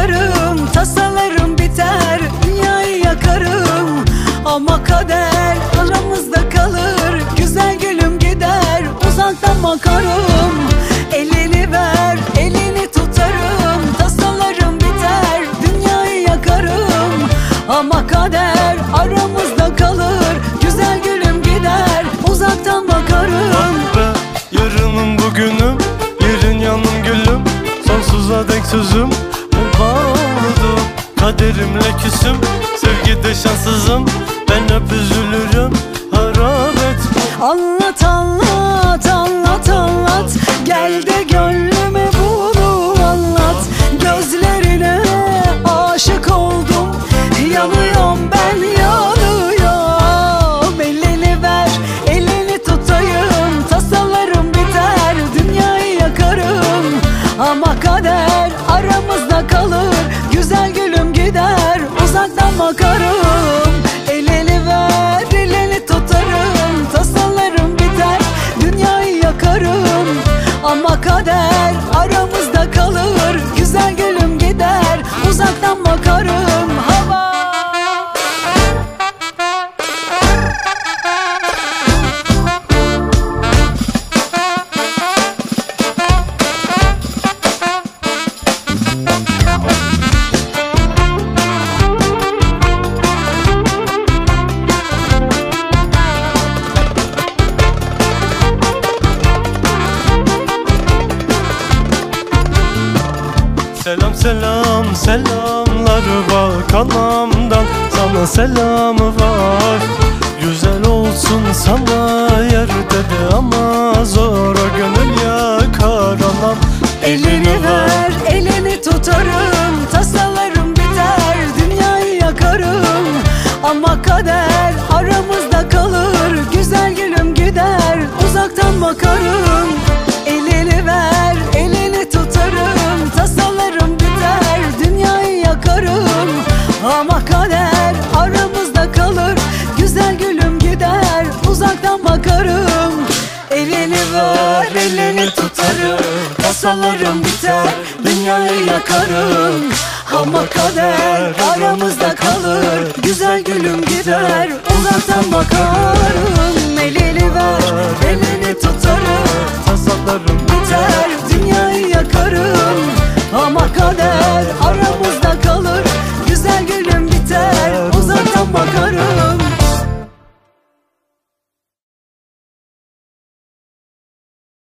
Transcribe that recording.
tutarım, tasalarım biter, dünyayı yakarım. Ama kader aramızda kalır, güzel gülüm gider, uzaktan bakarım. Elini ver, elini tutarım, tasalarım biter, dünyayı yakarım. Ama kader aramızda kalır, güzel gülüm gider, uzaktan bakarım. Ah be, yarınım bugünüm, yerin yanım gülüm, sonsuza dek sözüm bağladım. Kaderimle küsüm, sevgide şanssızım, ben hep üzülürüm, harap et. Anlat anlat anlat anlat, gel de gönlüme bunu anlat. Gözlerine aşık oldum, yanıyorum ben yanıyorum. Elini ver, elini tutayım, tasalarım biter, dünyayı yakarım. Ama kader aramızda kalır, güzel gülüm gider, uzaktan bakarım. Elini ver, elini tutarım, tasalarım biter, dünyayı yakarım. Ama kader aramızda kalır, güzel gülüm gider, uzaktan bakarım. Hava. Selam selam selamlar bak anamdan, sana selamı var. Güzel olsun sana yer dedi ama zora gönül yakar anam. Elini ver, elini tutarım, tasalarım biter, dünyayı yakarım. Ama kader aramızda kalır, güzel gülüm gider, uzaktan bakarım. Elini ver, elini tutarım, tasalarım biter, dünyayı yakarım. Ama kader aramızda kalır, güzel gülüm gider, uzaktan bakarım. Elini ver, elini tutarım, tasalarım biter, dünyayı yakarım. Ama kader aramızda kalır, güzel gülüm gider, uzaktan bakarım. Elini ver, elini tutarım, Tasalarım biter, dünyayı yakarım. Ama kader aramızda kalır, güzel gülüm